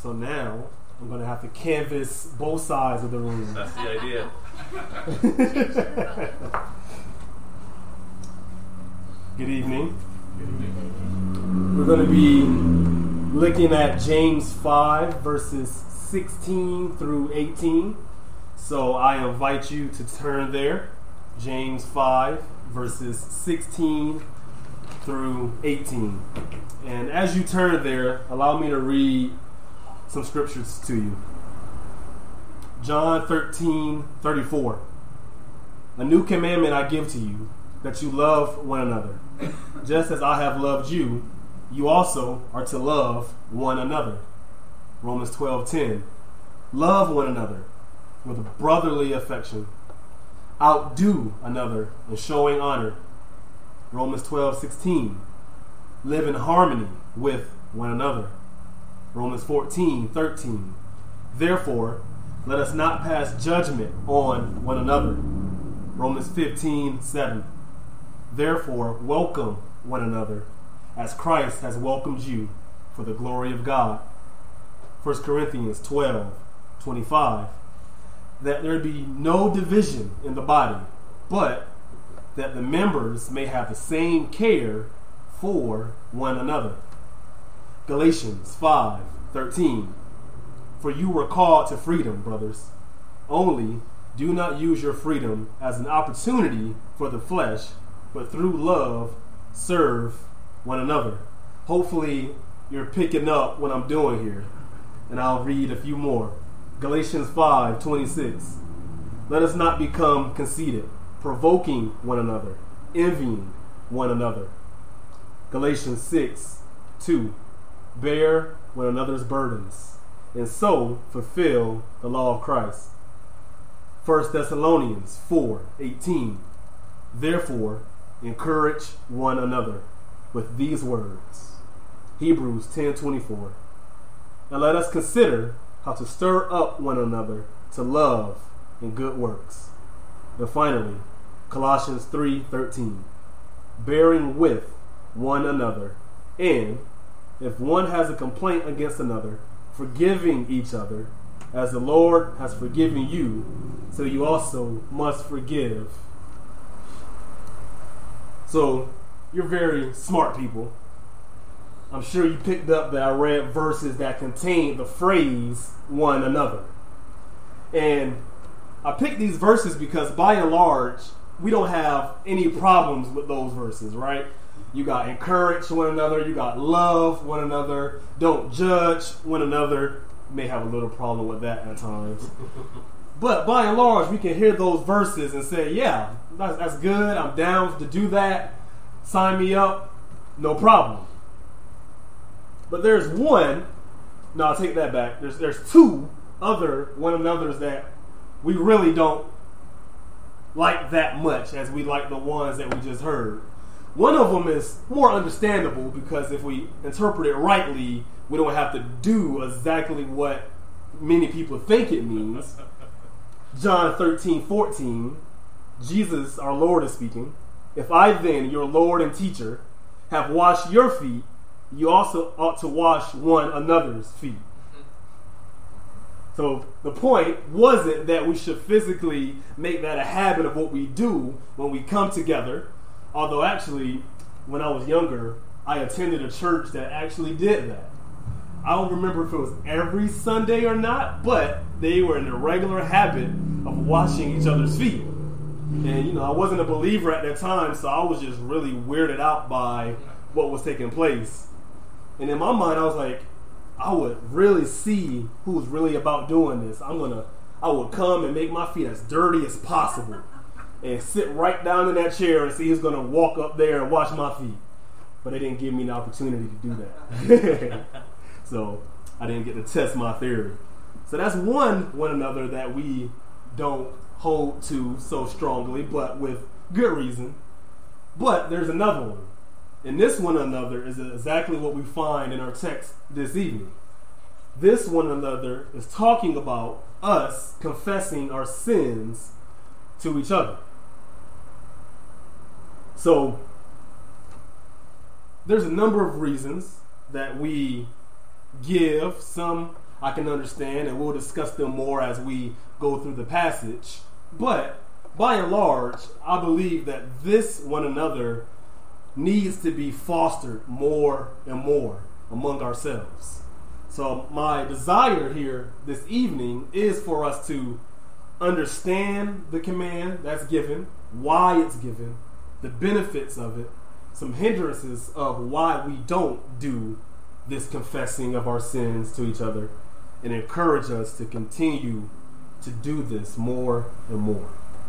So now I'm going to have to canvas both sides of the room. That's the idea. Good evening. We're going to be looking at James 5 verses 16 through 18. So I invite you to turn there. James 5 verses 16 through 18. And as you turn there, allow me to read some scriptures to you. John 13:34. A new commandment I give to you, that you love one another. Just as I have loved you, you also are to love one another. Romans 12:10. Love one another with brotherly affection. Outdo another in showing honor. Romans 12:16. Live in harmony with one another. Romans 14:13. Therefore, let us not pass judgment on one another. Romans 15:7. Therefore, welcome one another, as Christ has welcomed you for the glory of God. 1 Corinthians 12:25. That there be no division in the body, but that the members may have the same care for one another. Galatians 5:13. For you were called to freedom, brothers. Only do not use your freedom as an opportunity for the flesh, but through love serve one another. Hopefully you're picking up what I'm doing here, and I'll read a few more. Galatians 5:26. Let us not become conceited, provoking one another, envying one another. Galatians 6:2. Bear one another's burdens, and so fulfill the law of Christ. 1 Thessalonians 4:18. Therefore, encourage one another with these words. Hebrews 10:24. And let us consider how to stir up one another to love and good works. And finally, Colossians 3:13. Bearing with one another, and if one has a complaint against another, forgiving each other, as the Lord has forgiven you, so you also must forgive. So, you're very smart people. I'm sure you picked up that I read verses that contain the phrase one another. And I picked these verses because by and large, we don't have any problems with those verses, right? You got encourage one another, you got love one another, don't judge one another. You may have a little problem with that at times. But by and large, we can hear those verses and say, yeah, that's good, I'm down to do that. Sign me up, no problem. But there's one, no, I'll take that back. There's two other one another's that we really don't like that much as we like the ones that we just heard. One of them is more understandable because if we interpret it rightly, we don't have to do exactly what many people think it means. John 13:14, Jesus, our Lord, is speaking. If I then, your Lord and teacher, have washed your feet, you also ought to wash one another's feet. So the point wasn't that we should physically make that a habit of what we do when we come together. Although actually, when I was younger, I attended a church that actually did that. I don't remember if it was every Sunday or not, but they were in a regular habit of washing each other's feet. And, I wasn't a believer at that time, so I was just really weirded out by what was taking place. And in my mind, I was like, I would really see who's really about doing this. I would come and make my feet as dirty as possible and sit right down in that chair and see who's going to walk up there and wash my feet. But they didn't give me the opportunity to do that. So I didn't get to test my theory. So that's one another that we don't hold to so strongly, but with good reason. But there's another one. And this one another is exactly what we find in our text this evening. This one another is talking about us confessing our sins to each other. So there's a number of reasons that we give. Some I can understand, and we'll discuss them more as we go through the passage. But by and large, I believe that this one another needs to be fostered more and more among ourselves. So my desire here this evening is for us to understand the command that's given, why it's given, the benefits of it, some hindrances of why we don't do this confessing of our sins to each other, and encourage us to continue to do this more and more.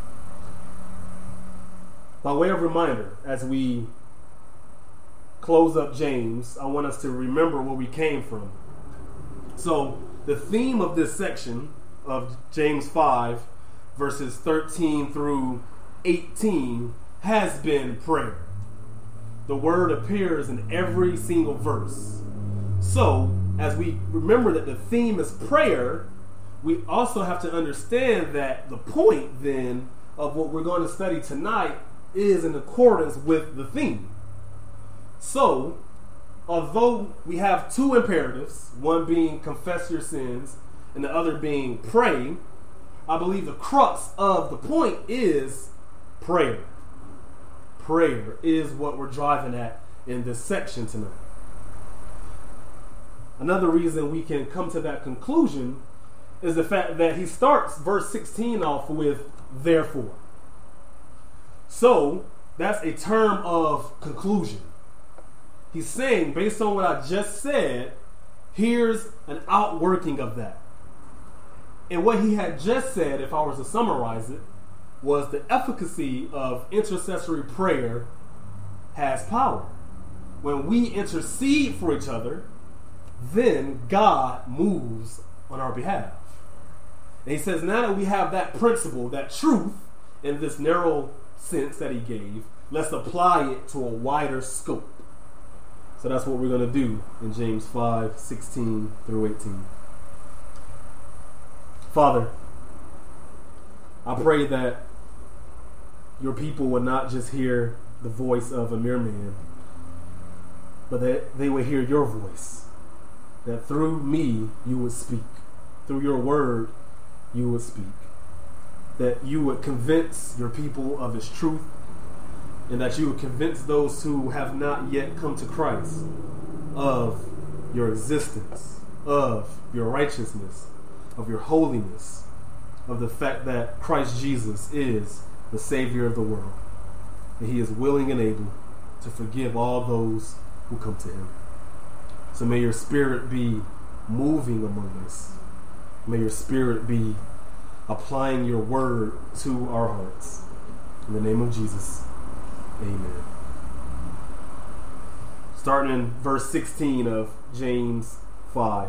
By way of reminder, as we close up James, I want us to remember where we came from. So the theme of this section of James 5, verses 13 through 18, has been prayer. The word appears in every single verse. So, as we remember that the theme is prayer, we also have to understand that the point then of what we're going to study tonight is in accordance with the theme. So, although we have two imperatives, one being confess your sins and the other being pray, I believe the crux of the point is prayer. Prayer is what we're driving at in this section tonight. Another reason we can come to that conclusion is the fact that he starts verse 16 off with therefore. So, that's a term of conclusion. He's saying, based on what I just said, here's an outworking of that. And what he had just said, if I was to summarize it, was the efficacy of intercessory prayer has power. When we intercede for each other, then God moves on our behalf. And he says, now that we have that principle, that truth, in this narrow sense that he gave, let's apply it to a wider scope. So that's what we're going to do in James 5, 16 through 18. Father, I pray that your people would not just hear the voice of a mere man, but that they would hear your voice. That through me you would speak. Through your word you would speak. That you would convince your people of its truth, and that you would convince those who have not yet come to Christ of your existence, of your righteousness, of your holiness, of the fact that Christ Jesus is the Savior of the world, and he is willing and able to forgive all those who come to him. So may your spirit be moving among us. May your spirit be applying your word to our hearts. In the name of Jesus, amen. Starting in verse 16 of James 5.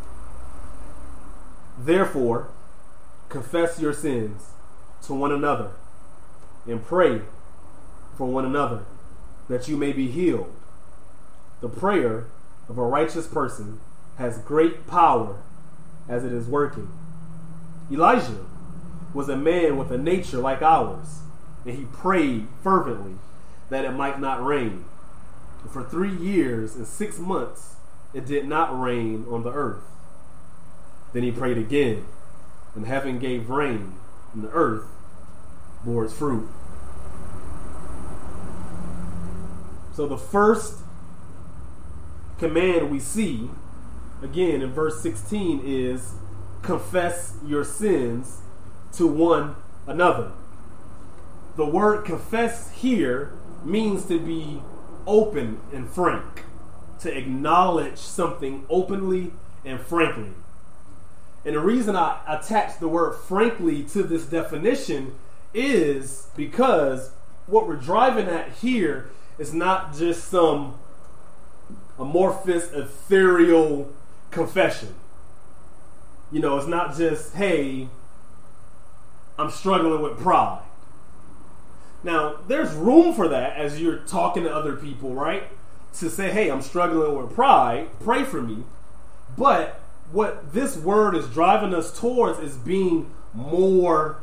Therefore, confess your sins to one another and pray for one another that you may be healed. The prayer of a righteous person has great power as it is working. Elijah was a man with a nature like ours, and he prayed fervently that it might not rain. And for 3 years and 6 months it did not rain on the earth. Then he prayed again, and heaven gave rain, and the earth bore its fruit. So the first command we see, again in verse 16, is confess your sins to one another. The word confess here means to be open and frank, to acknowledge something openly and frankly. And the reason I attach the word frankly to this definition is because what we're driving at here is not just some amorphous, ethereal confession. You know, it's not just, hey, I'm struggling with pride. Now, there's room for that as you're talking to other people, right? To say, hey, I'm struggling with pride, pray for me. But what this word is driving us towards is being more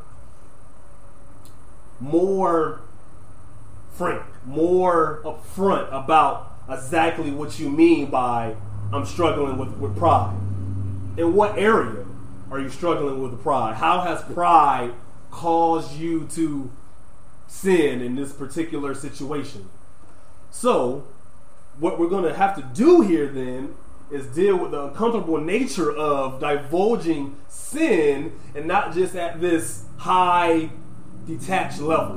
frank, more upfront about exactly what you mean by I'm struggling with pride. In what area are you struggling with pride? How has pride caused you to sin in this particular situation? So, what we're going to have to do here then is deal with the uncomfortable nature of divulging sin, and not just at this high, detached level.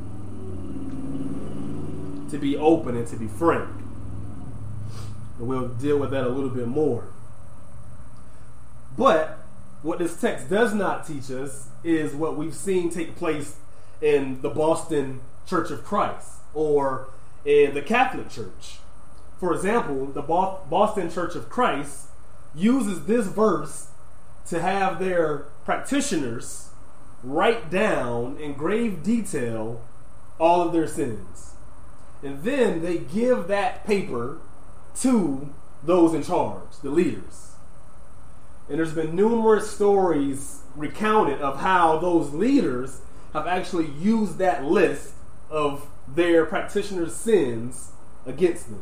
To be open and to be frank. And we'll deal with that a little bit more. But what this text does not teach us is what we've seen take place in the Boston Church of Christ or in the Catholic Church. For example, the Boston Church of Christ uses this verse to have their practitioners write down in grave detail all of their sins. And then they give that paper to those in charge, the leaders. And there's been numerous stories recounted of how those leaders have actually used that list of their practitioners' sins against them.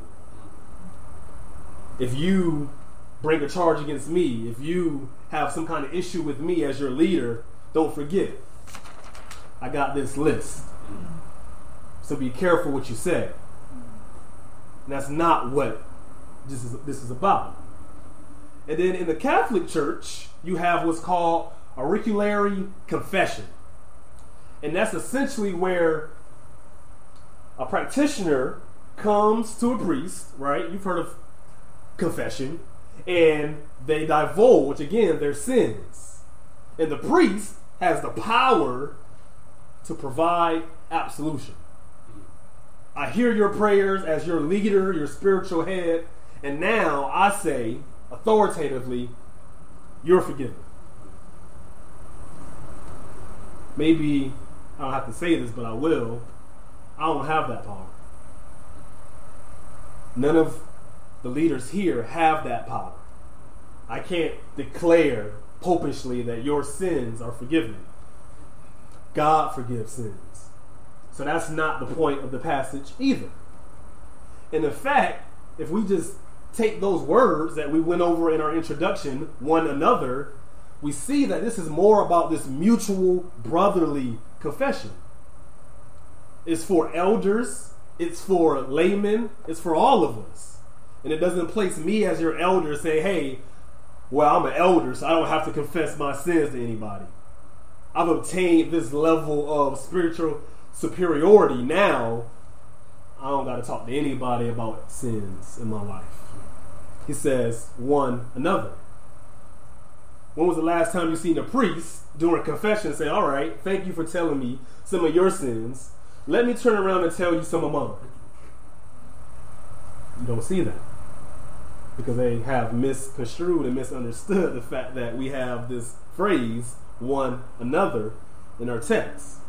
If you bring a charge against me, if you have some kind of issue with me as your leader, don't forget, I got this list. So be careful what you say. And that's not what this is about. And then in the Catholic Church, you have what's called auriculary confession. And that's essentially where a practitioner comes to a priest, right? You've heard of confession. And they divulge, again, their sins. And the priest has the power to provide absolution. I hear your prayers as your leader, your spiritual head, and now I say, authoritatively, you're forgiven. Maybe I don't have to say this, but I will. I don't have that power. None of the leaders here have that power. I can't declare popishly that your sins are forgiven. God forgives sins. So that's not the point of the passage either. And in fact, if we just take those words that we went over in our introduction, one another, we see that this is more about this mutual brotherly confession. It's for elders, it's for laymen, it's for all of us. And it doesn't place me as your elder say, hey, well, I'm an elder, so I don't have to confess my sins to anybody. I've obtained this level of spiritual superiority. Now, I don't got to talk to anybody about sins in my life. He says, one another. When was the last time you seen a priest during confession say, all right, thank you for telling me some of your sins. Let me turn around and tell you some of mine. You don't see that. Because they have misconstrued and misunderstood the fact that we have this phrase, one another, in our text.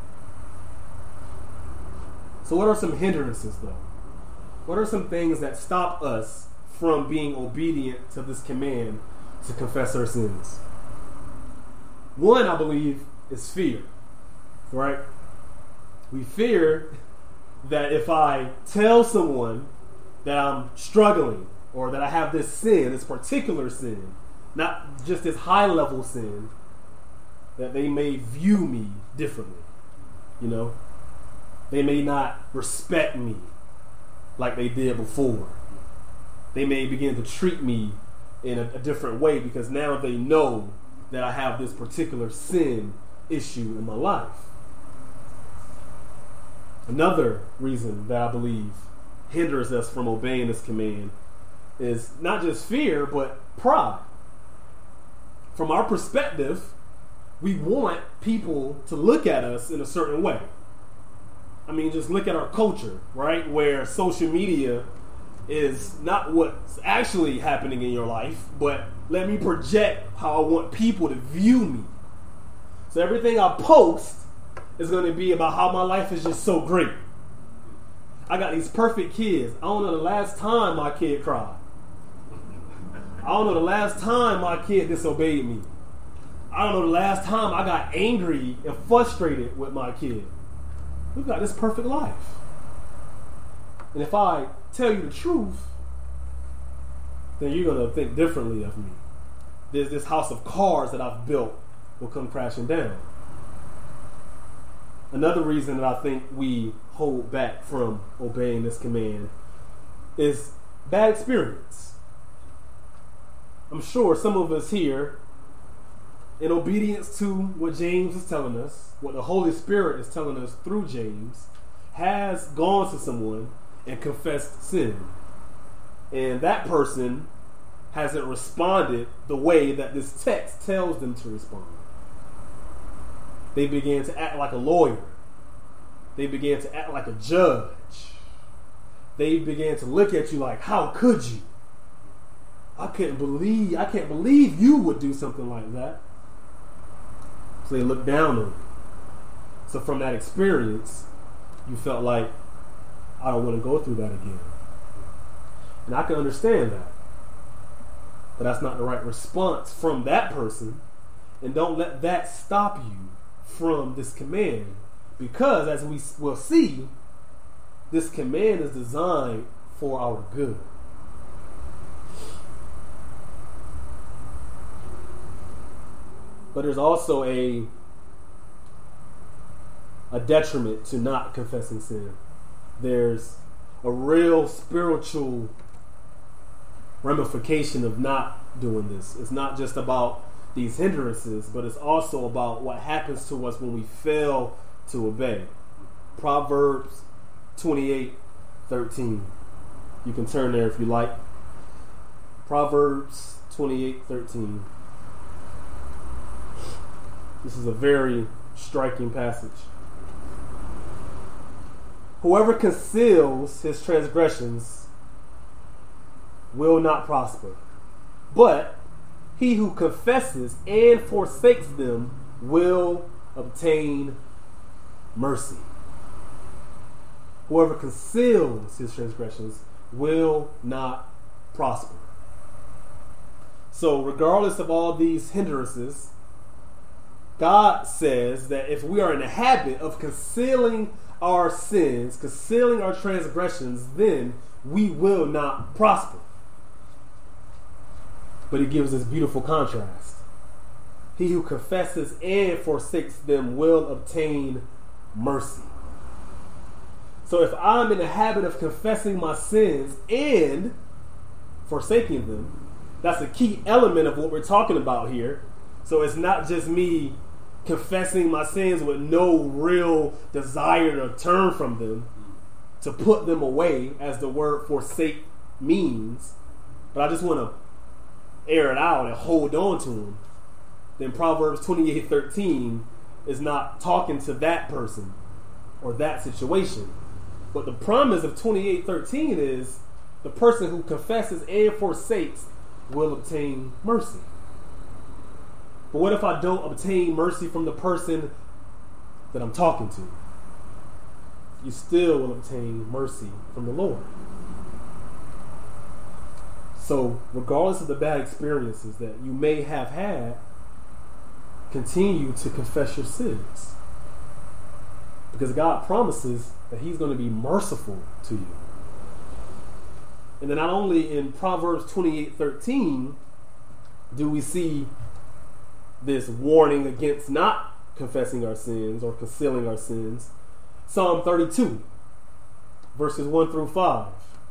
So what are some hindrances, though? What are some things that stop us from being obedient to this command to confess our sins? One, I believe, is fear. Right? We fear that if I tell someone that I'm struggling or that I have this sin, this particular sin, not just this high-level sin, that they may view me differently. You know? They may not respect me like they did before. They may begin to treat me in a different way because now they know that I have this particular sin issue in my life. Another reason that I believe hinders us from obeying this command is not just fear, but pride. From our perspective, we want people to look at us in a certain way. I mean, just look at our culture, right? Where social media is not what's actually happening in your life, but let me project how I want people to view me. So everything I post is going to be about how my life is just so great. I got these perfect kids. I don't know the last time my kid cried. I don't know the last time my kid disobeyed me. I don't know the last time I got angry and frustrated with my kid. We've got this perfect life. And if I tell you the truth, then you're going to think differently of me. this house of cards that I've built will come crashing down. Another reason that I think we hold back from obeying this command is bad experience. I'm sure some of us here, in obedience to what James is telling us, what the Holy Spirit is telling us through James, has gone to someone and confessed sin. And that person hasn't responded the way that this text tells them to respond. They began to act like a lawyer. They began to act like a judge. They began to look at you like, how could you? I can't believe you would do something like that. So they looked down on you. So from that experience, you felt like, I don't want to go through that again. And I can understand that. But that's not the right response from that person. And don't let that stop you from this command. Because as we will see, this command is designed for our good. But there's also a detriment to not confessing sin. There's a real spiritual ramification of not doing this. It's not just about these hindrances, but it's also about what happens to us when we fail to obey. Proverbs 28:13. You can turn there if you like. Proverbs 28:13. This is a very striking passage. Whoever conceals his transgressions will not prosper, but he who confesses and forsakes them will obtain mercy. Whoever conceals his transgressions will not prosper. So regardless of all these hindrances, God says that if we are in the habit of concealing our sins, concealing our transgressions, then we will not prosper. But he gives this beautiful contrast. He who confesses and forsakes them will obtain mercy. So if I'm in the habit of confessing my sins and forsaking them, that's a key element of what we're talking about here. So it's not just me confessing my sins with no real desire to turn from them, to put them away, as the word forsake means, but I just want to air it out and hold on to them. Then Proverbs 28:13 is not talking to that person or that situation. But the promise of 28:13 is the person who confesses and forsakes will obtain mercy. But what if I don't obtain mercy from the person that I'm talking to? You still will obtain mercy from the Lord. So regardless of the bad experiences that you may have had, continue to confess your sins. Because God promises that he's going to be merciful to you. And then not only in Proverbs 28:13 do we see this warning against not confessing our sins or concealing our sins. Psalm 32, verses 1 through 5.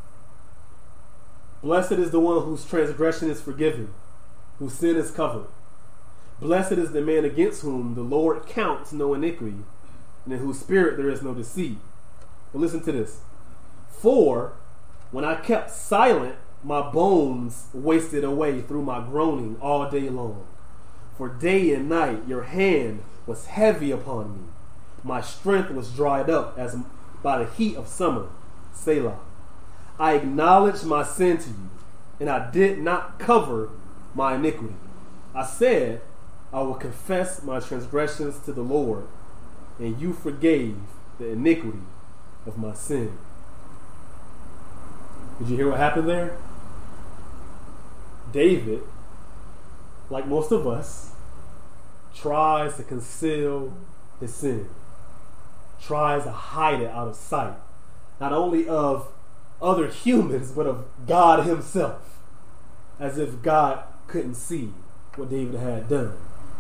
Blessed is the one whose transgression is forgiven, whose sin is covered. Blessed is the man against whom the Lord counts no iniquity, and in whose spirit there is no deceit. But listen to this. For when I kept silent, my bones wasted away through my groaning all day long. For day and night your hand was heavy upon me. My strength was dried up as by the heat of summer. Selah. I acknowledged my sin to you, and I did not cover my iniquity. I said, I will confess my transgressions to the Lord, and you forgave the iniquity of my sin. Did you hear what happened there? David, like most of us, tries to conceal his sin, tries to hide it out of sight, not only of other humans, but of God himself, as if God couldn't see what David had done.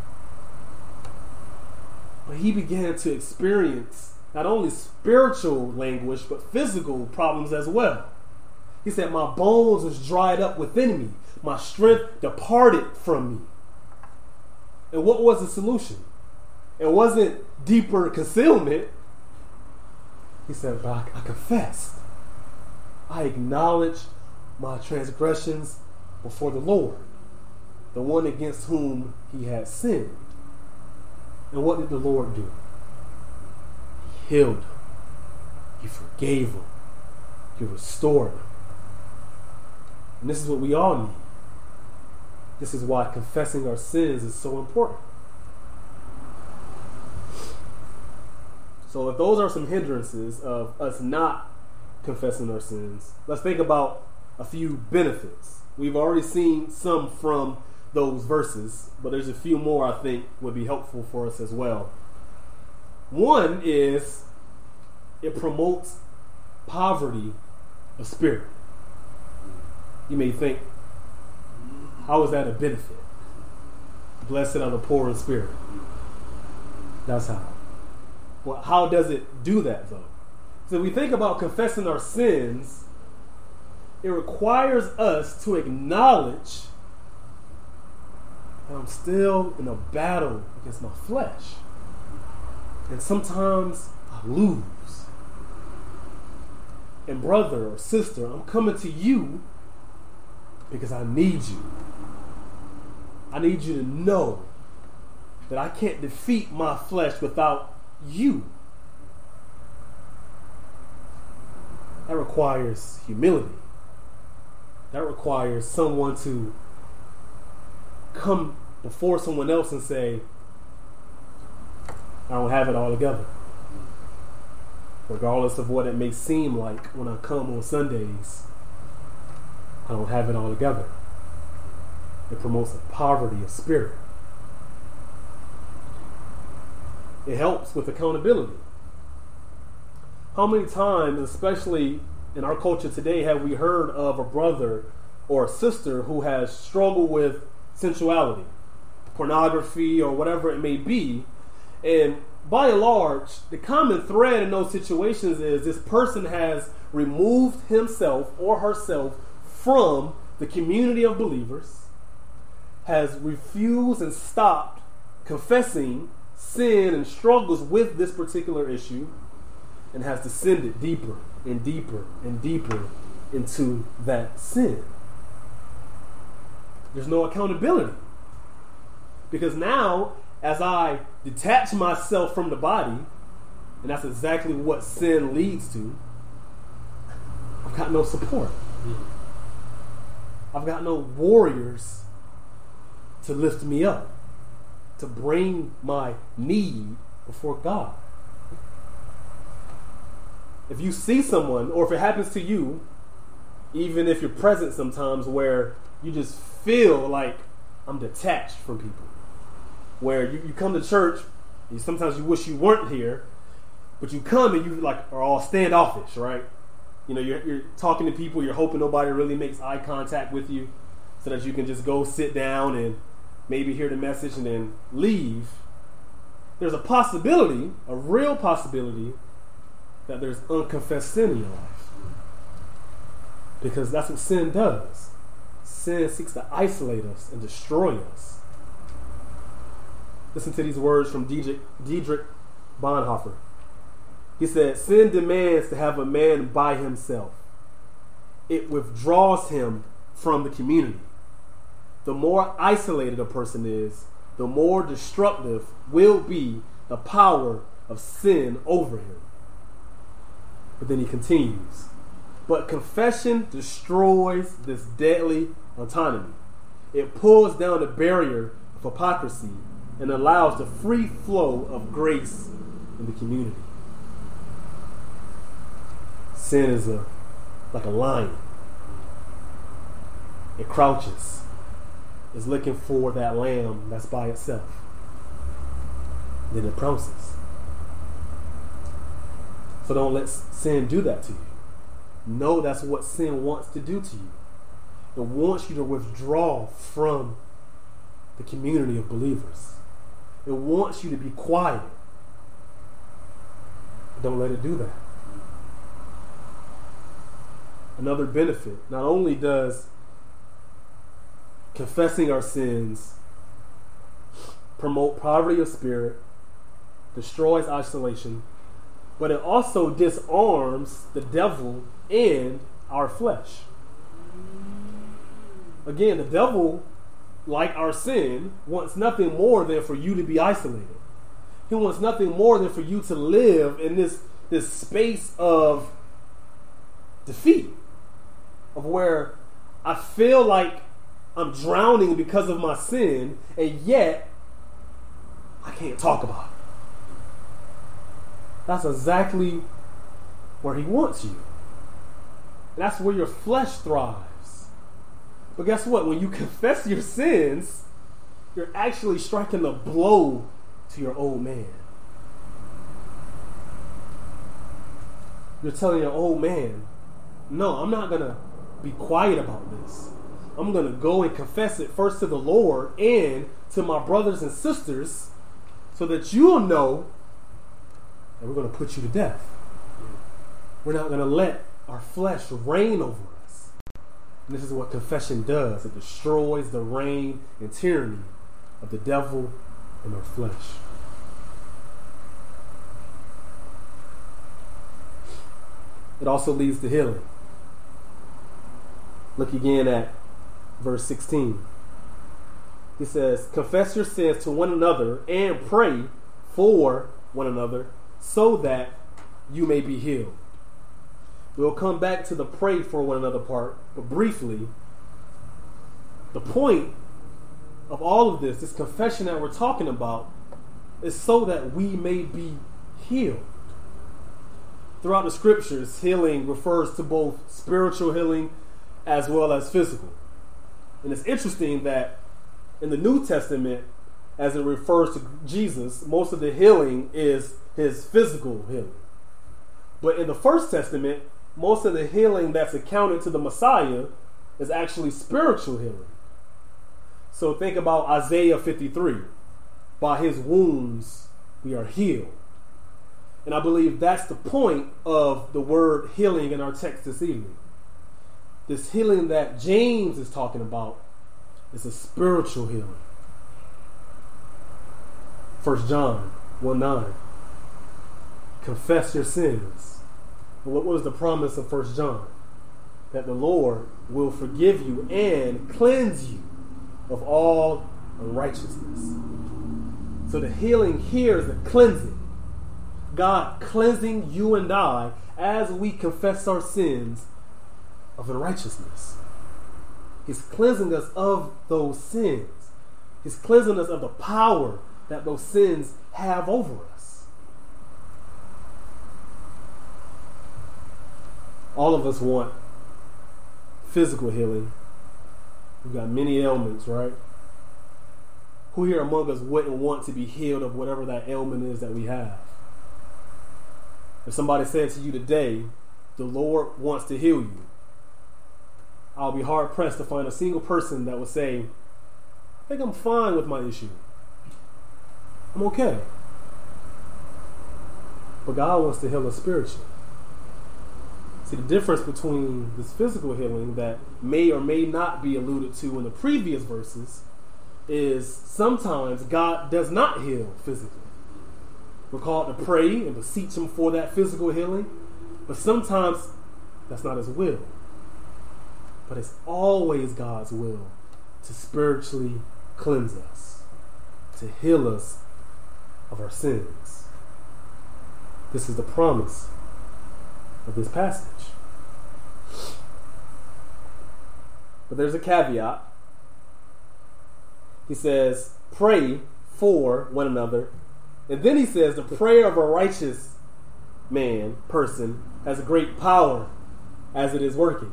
But he began to experience not only spiritual languish, but physical problems as well. He said, my bones was dried up within me. My strength departed from me. And what was the solution? It wasn't deeper concealment. He said, but I confessed. I acknowledged my transgressions before the Lord, the one against whom he had sinned. And what did the Lord do? He healed him. He forgave him. He restored him. And this is what we all need. This is why confessing our sins is so important. So if those are some hindrances of us not confessing our sins, let's think about a few benefits. We've already seen some from those verses, but there's a few more I think would be helpful for us as well. One is it promotes poverty of spirit. You may think, how is that a benefit? Blessed are the poor in spirit. That's how. Well, how does it do that though? So if we think about confessing our sins, it requires us to acknowledge that I'm still in a battle against my flesh. And sometimes I lose. And brother or sister, I'm coming to you because I need you. I need you to know that I can't defeat my flesh without you. That requires humility. That requires someone to come before someone else and say, I don't have it all together. Regardless of what it may seem like when I come on Sundays, I don't have it all together. It promotes a poverty of spirit. It helps with accountability. How many times, especially in our culture today, have we heard of a brother or a sister who has struggled with sensuality, pornography, or whatever it may be? And by and large, the common thread in those situations is this person has removed himself or herself from the community of believers, has refused and stopped confessing sin and struggles with this particular issue, and has descended deeper and deeper and deeper into that sin. There's no accountability. Because now, as I detach myself from the body, and that's exactly what sin leads to, I've got no support. I've got no warriors to lift me up, to bring my need before God. If you see someone, or if it happens to you, even if you're present sometimes where you just feel like I'm detached from people, where you come to church, and sometimes you wish you weren't here, but you come and you like are all standoffish, right? You know, you're talking to people, you're hoping nobody really makes eye contact with you so that you can just go sit down and maybe hear the message and then leave. There's a possibility, a real possibility, that there's unconfessed sin in your life. Because that's what sin does. Sin seeks to isolate us and destroy us. Listen to these words from Dietrich Bonhoeffer. He said, sin demands to have a man by himself. It withdraws him from the community. The more isolated a person is, the more destructive will be the power of sin over him. But then he continues, but confession destroys this deadly autonomy. It pulls down the barrier of hypocrisy and allows the free flow of grace in the community. Sin is like a lion. It crouches. It's looking for that lamb that's by itself. Then it pounces. So don't let sin do that to you. Know that's what sin wants to do to you. It wants you to withdraw from the community of believers. It wants you to be quiet. Don't let it do that. Another benefit, not only does confessing our sins promote poverty of spirit, destroys isolation, but it also disarms the devil and our flesh. Again, the devil, like our sin, wants nothing more than for you to be isolated. He wants nothing more than for you to live in this space of defeat, of where I feel like I'm drowning because of my sin, and yet I can't talk about it. That's exactly where he wants you. That's where your flesh thrives. But guess what? When you confess your sins, you're actually striking a blow to your old man. You're telling your old man, no, I'm not going to be quiet about this. I'm going to go and confess it first to the Lord and to my brothers and sisters so that you'll know that we're going to put you to death. We're not going to let our flesh reign over us. And this is what confession does. It destroys the reign and tyranny of the devil in our flesh. It also leads to healing. Look again at verse 16. He says, confess your sins to one another and pray for one another so that you may be healed. We'll come back to the pray for one another part, but briefly, the point of all of this confession that we're talking about, is so that we may be healed. Throughout the scriptures, healing refers to both spiritual healing as well as physical. And it's interesting that in the New Testament, as it refers to Jesus, most of the healing is his physical healing. But in the First Testament, most of the healing that's accounted to the Messiah is actually spiritual healing. So think about Isaiah 53. By his wounds we are healed. And I believe that's the point of the word healing in our text this evening. This healing that James is talking about is a spiritual healing. 1 John 1:9. Confess your sins. And what was the promise of 1 John? That the Lord will forgive you and cleanse you of all unrighteousness. So the healing here is a cleansing. God cleansing you and I as we confess our sins of unrighteousness. He's cleansing us of those sins. He's cleansing us of the power that those sins have over us. All of us want physical healing. We've got many ailments, right? Who here among us wouldn't want to be healed of whatever that ailment is that we have? If somebody said to you today, the Lord wants to heal you, I'll be hard pressed to find a single person that would say, I think I'm fine with my issue. I'm okay. But God wants to heal us spiritually. See, the difference between this physical healing that may or may not be alluded to in the previous verses is sometimes God does not heal physically. We're called to pray and beseech Him for that physical healing, but sometimes that's not His will. But it's always God's will to spiritually cleanse us, to heal us of our sins. This is the promise of this passage. But there's a caveat. He says, pray for one another. And then he says, the prayer of a righteous person, has a great power as it is working.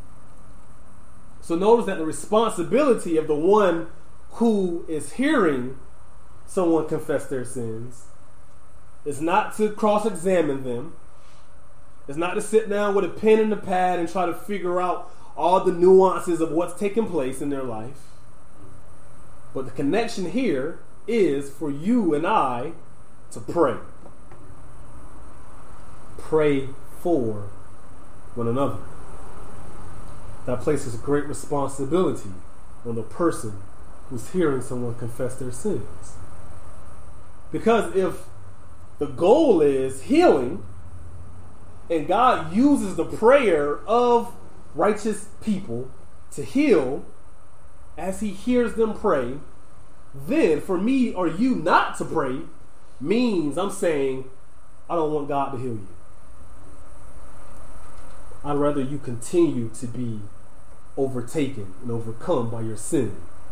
So notice that the responsibility of the one who is hearing someone confess their sins is not to cross-examine them. It's not to sit down with a pen and a pad and try to figure out all the nuances of what's taking place in their life. But the connection here is for you and I to pray. Pray for one another. That places great responsibility on the person who's hearing someone confess their sins. Because if the goal is healing, and God uses the prayer of righteous people to heal as he hears them pray, then for me or you not to pray means I'm saying, I don't want God to heal you. I'd rather you continue to be overtaken and overcome by your sin.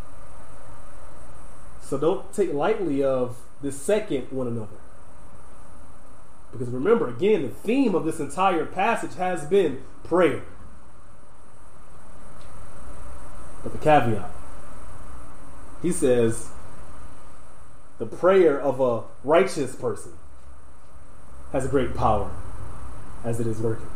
So don't take lightly of this second one another. Because remember, again, the theme of this entire passage has been prayer. But the caveat, he says, the prayer of a righteous person has a great power as it is working.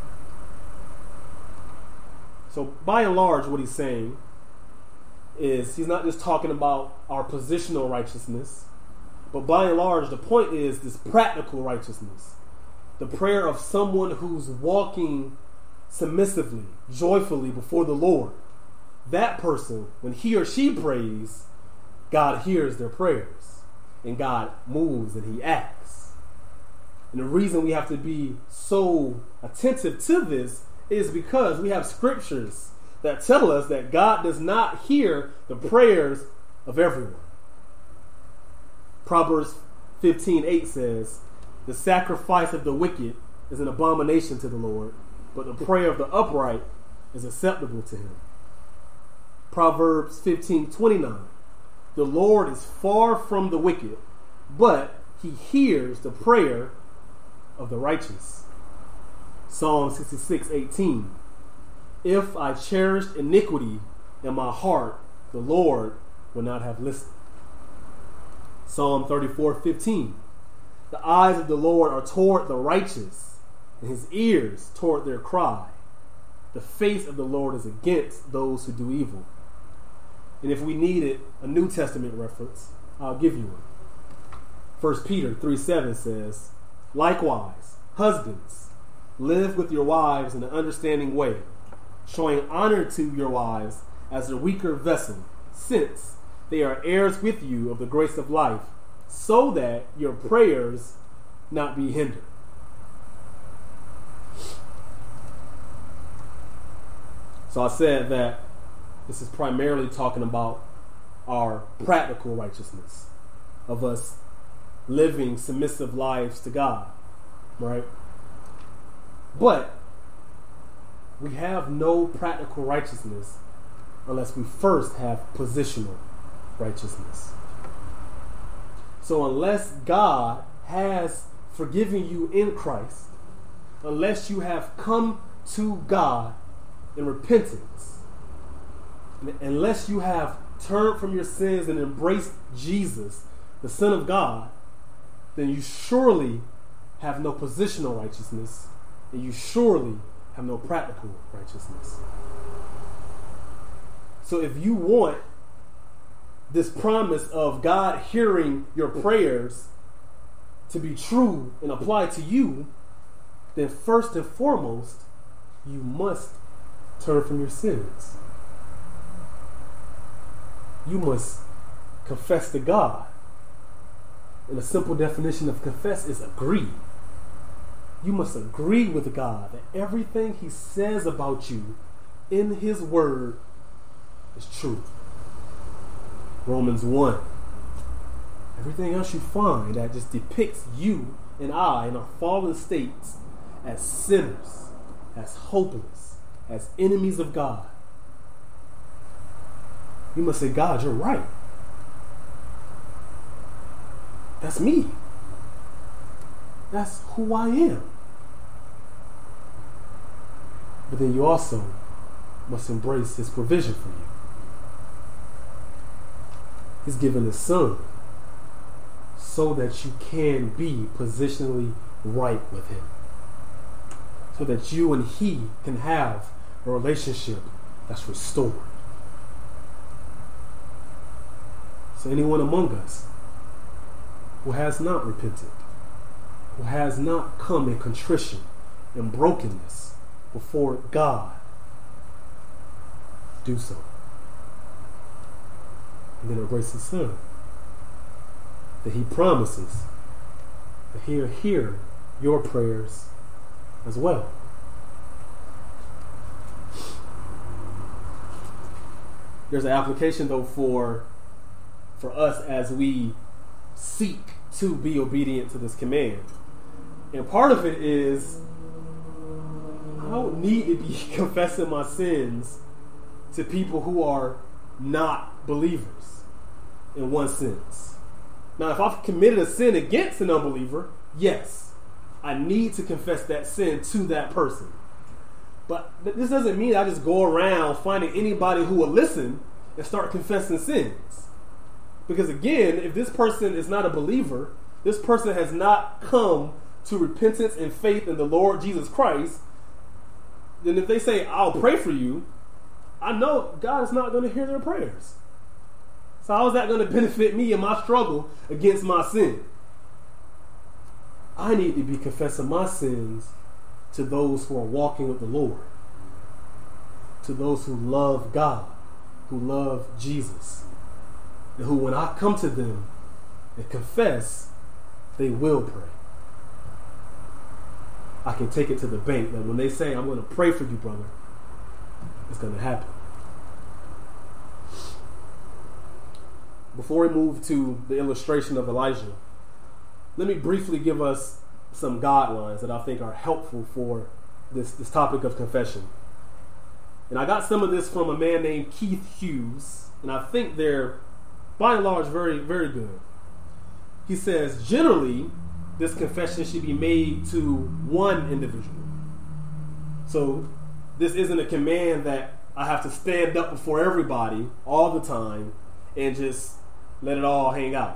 So by and large, what he's saying is he's not just talking about our positional righteousness, but by and large, the point is this practical righteousness. The prayer of someone who's walking submissively, joyfully before the Lord. That person, when he or she prays, God hears their prayers. And God moves and he acts. And the reason we have to be so attentive to this is because we have scriptures that tell us that God does not hear the prayers of everyone. Proverbs 15:8 says, the sacrifice of the wicked is an abomination to the Lord, but the prayer of the upright is acceptable to him. Proverbs 15:29, the Lord is far from the wicked, but he hears the prayer of the righteous. Psalm 66:18, if I cherished iniquity in my heart, the Lord would not have listened. Psalm 34:15, the eyes of the Lord are toward the righteous, and his ears toward their cry. The face of the Lord is against those who do evil. And if we needed a New Testament reference, I'll give you one. 1 Peter 3:7 says, likewise, husbands, live with your wives in an understanding way, showing honor to your wives as a weaker vessel, since they are heirs with you of the grace of life, so that your prayers not be hindered. So I said that this is primarily talking about our practical righteousness, of us living submissive lives to God, right? But we have no practical righteousness unless we first have positional righteousness. So unless God has forgiven you in Christ, unless you have come to God in repentance, unless you have turned from your sins and embraced Jesus, the Son of God, then you surely have no positional righteousness, and you surely have no practical righteousness. So if you want this promise of God hearing your prayers to be true and apply to you, then first and foremost, you must turn from your sins. You must confess to God. And a simple definition of confess is agree. You must agree with God that everything he says about you in his word is true. Romans 1. Everything else you find that just depicts you and I in our fallen states as sinners, as hopeless, as enemies of God. You must say, God, you're right. That's me. That's who I am. But then you also must embrace his provision for you. He's given his son so that you can be positionally right with him. So that you and he can have a relationship that's restored. So anyone among us who has not repented, who has not come in contrition and brokenness before God, do so. And then embrace His Son, that He promises that He'll hear your prayers as well. There's an application, though, for us as we seek to be obedient to this command. And part of it is I don't need to be confessing my sins to people who are not believers in one sense. Now, if I've committed a sin against an unbeliever, yes, I need to confess that sin to that person. But this doesn't mean I just go around finding anybody who will listen and start confessing sins. Because again, if this person is not a believer, this person has not come to repentance and faith in the Lord Jesus Christ, then if they say, I'll pray for you, I know God is not going to hear their prayers. So how is that going to benefit me in my struggle against my sin? I need to be confessing my sins to those who are walking with the Lord, to those who love God, who love Jesus, and who, when I come to them and confess, they will pray. I can take it to the bank that when they say, I'm going to pray for you, brother, it's going to happen. Before we move to the illustration of Elijah, let me briefly give us some guidelines that I think are helpful for this topic of confession. And I got some of this from a man named Keith Hughes, and I think they're, by and large, very, very good. He says, generally, this confession should be made to one individual. So this isn't a command that I have to stand up before everybody all the time and just let it all hang out.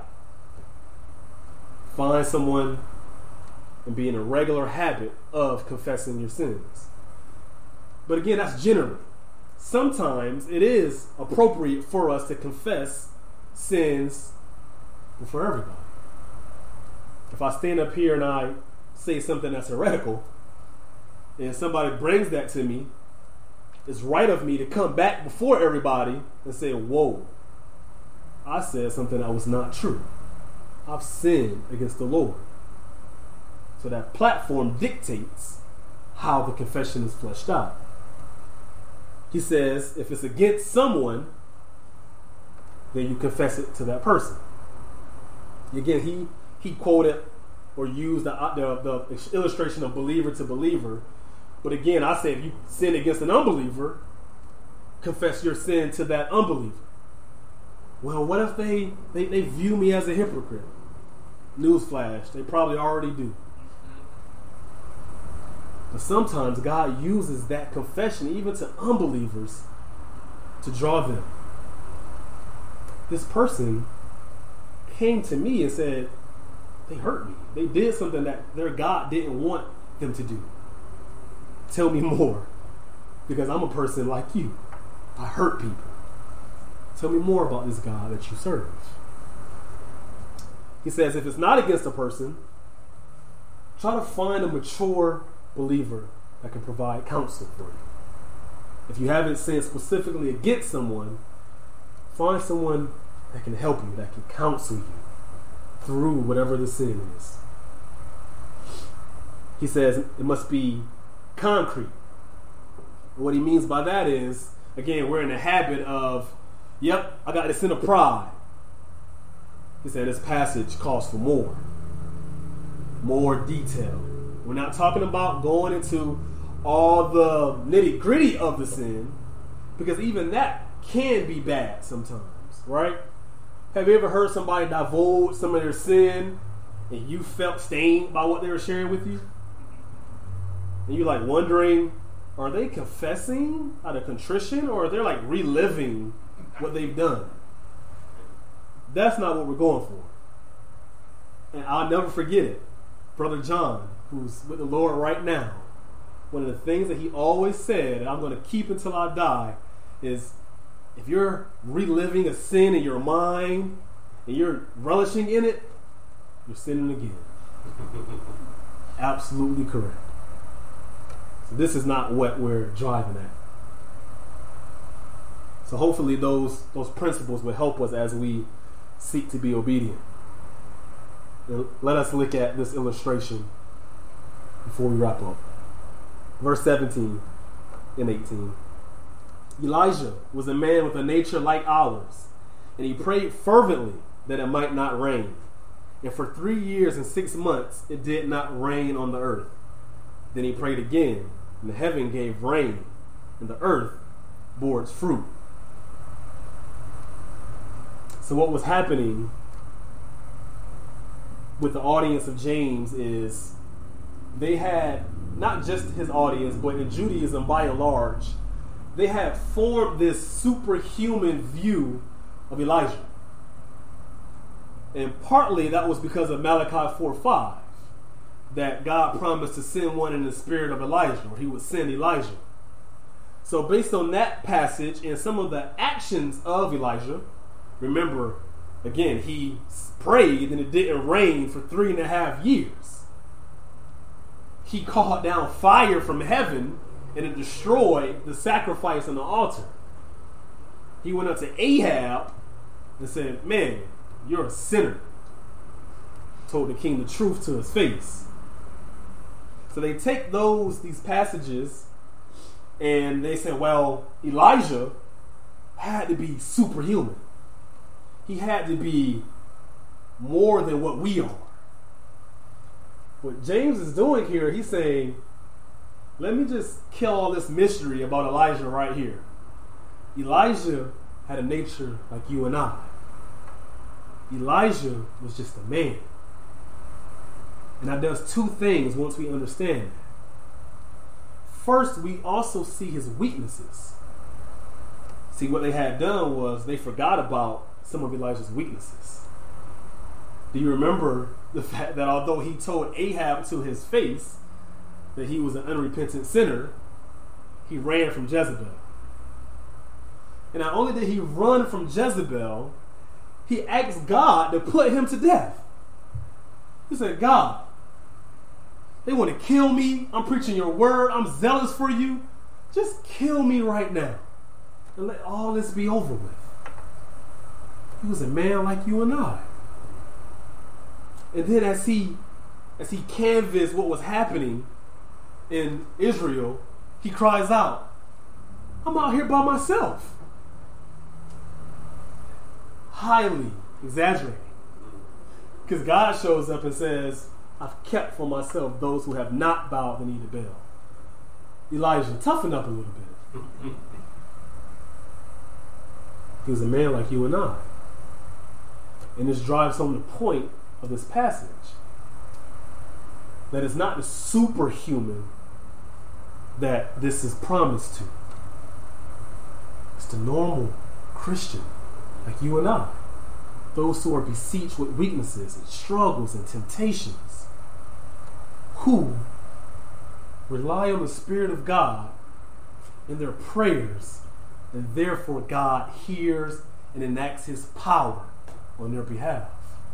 Find someone and be in a regular habit of confessing your sins. But again, that's generally. Sometimes it is appropriate for us to confess sins before everybody. If I stand up here and I say something that's heretical, and somebody brings that to me, it's right of me to come back before everybody and say, whoa, I said something that was not true. I've sinned against the Lord. So that platform dictates how the confession is fleshed out. He says, if it's against someone, then you confess it to that person. Again, he quoted or used the illustration of believer to believer. But again, I say if you sin against an unbeliever, confess your sin to that unbeliever. Well, what if they view me as a hypocrite? Newsflash, they probably already do. But sometimes God uses that confession even to unbelievers to draw them. This person came to me and said, they hurt me. They did something that their God didn't want them to do. Tell me more, because I'm a person like you. I hurt people. Tell me more about this God that you serve. He says, if it's not against a person, try to find a mature believer that can provide counsel for you. If you haven't sinned specifically against someone, find someone that can help you, that can counsel you through whatever the sin is. He says it must be concrete. What he means by that is, again, we're in the habit of, yep, I got this sin of pride. He said this passage calls for more detail. We're not talking about going into all the nitty-gritty of the sin, because even that can be bad sometimes, right? Have you ever heard somebody divulge some of their sin and you felt stained by what they were sharing with you? And you're like wondering, are they confessing out of contrition, or are they like reliving what they've done? That's not what we're going for. And I'll never forget it. Brother John, who's with the Lord right now, one of the things that he always said, and I'm going to keep until I die, is if you're reliving a sin in your mind and you're relishing in it, you're sinning again. Absolutely correct. So this is not what we're driving at. So hopefully those principles will help us as we seek to be obedient. And let us look at this illustration before we wrap up. Verse 17 and 18. Elijah was a man with a nature like ours, and he prayed fervently that it might not rain. And for 3 years and 6 months it did not rain on the earth. Then he prayed again, and the heaven gave rain, and the earth bore its fruit. So what was happening with the audience of James is they had, not just his audience, but in Judaism by and large, they had formed this superhuman view of Elijah. And partly that was because of Malachi 4:5, that God promised to send one in the spirit of Elijah, or he would send Elijah. So based on that passage and some of the actions of Elijah, remember, again, he prayed and it didn't rain for 3.5 years. He called down fire from heaven and it destroyed the sacrifice on the altar. He went up to Ahab and said, man, you're a sinner. Told the king the truth to his face. So they take these passages and they say, well, Elijah had to be superhuman. He had to be more than what we are. What James is doing here, he's saying, let me just kill all this mystery about Elijah right here. Elijah had a nature like you and I. Elijah was just a man. And that does two things once we understand that. First, we also see his weaknesses. See, what they had done was they forgot about some of Elijah's weaknesses. Do you remember the fact that although he told Ahab to his face that he was an unrepentant sinner, he ran from Jezebel. And not only did he run from Jezebel, he asked God to put him to death. He said, God, they want to kill me. I'm preaching your word. I'm zealous for you. Just kill me right now and let all this be over with. He was a man like you and I. And then as he canvassed what was happening in Israel, he cries out, I'm out here by myself. Highly exaggerating. Because God shows up and says, I've kept for myself those who have not bowed the knee to Baal. Elijah, toughen up a little bit. He was a man like you and I. And this drives home the point of this passage. That it's not the superhuman that this is promised to. It's the normal Christian like you and I. Those who are besieged with weaknesses and struggles and temptations. Who rely on the Spirit of God in their prayers, and therefore God hears and enacts his power on their behalf.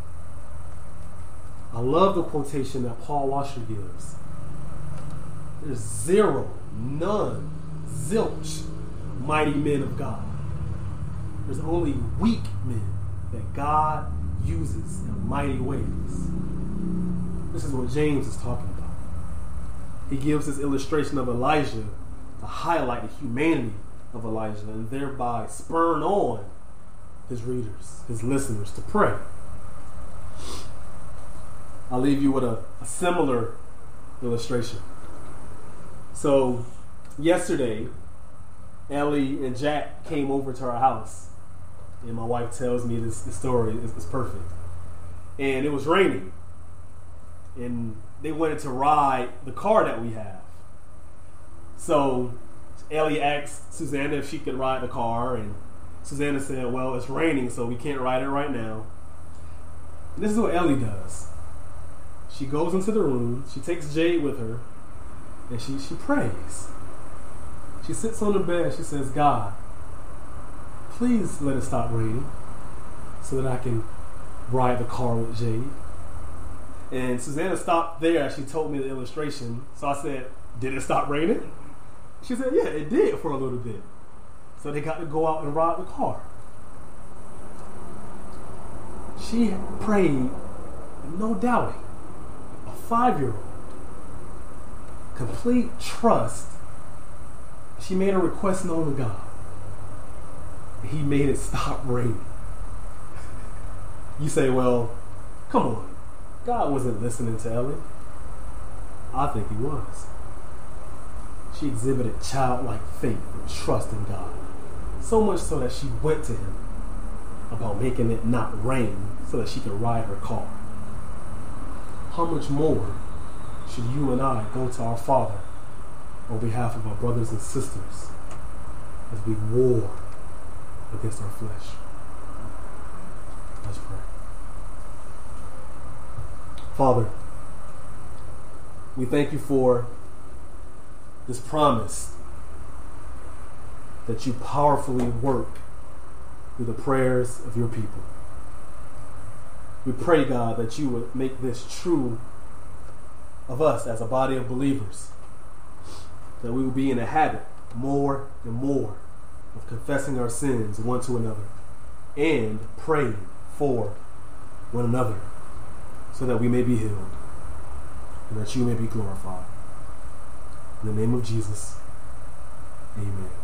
I love the quotation that Paul Washer gives. There's zero, none, zilch mighty men of God. There's only weak men that God uses in mighty ways. This is what James is talking about. He gives this illustration of Elijah to highlight the humanity of Elijah and thereby spurn on his readers, his listeners to pray. I'll leave you with a similar illustration. So yesterday, Ellie and Jack came over to our house. And my wife tells me this story is perfect. And it was raining. And they wanted to ride the car that we have. So Ellie asked Susanna if she could ride the car. And Susanna said, well, it's raining, so we can't ride it right now. And this is what Ellie does. She goes into the room. She takes Jade with her. And she prays. She sits on the bed. She says, God, please let it stop raining so that I can ride the car with Jade. And Susanna stopped there as she told me the illustration. So I said, did it stop raining? She said, yeah, it did for a little bit. So they got to go out and ride the car. She prayed, no doubting. A 5-year-old. Complete trust. She made a request known to God. He made it stop raining. You say, well, come on. God wasn't listening to Ellen. I think he was. She exhibited childlike faith and trust in God. So much so that she went to him about making it not rain so that she could ride her car. How much more should you and I go to our Father on behalf of our brothers and sisters as we war against our flesh? Let's pray. Father, we thank you for this promise that you powerfully work through the prayers of your people. We pray, God, that you would make this true of us as a body of believers, that we will be in a habit more and more of confessing our sins one to another and praying for one another so that we may be healed and that you may be glorified. In the name of Jesus, amen.